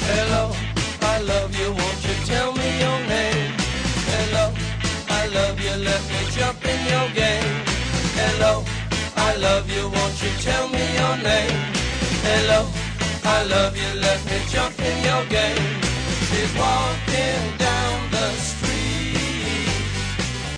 Hello, I love you, won't you tell me your name? Hello, I love you, let me jump in your game. Hello, I love you, won't you tell me your name? Hello, I love you, let me jump in your game. She's walking down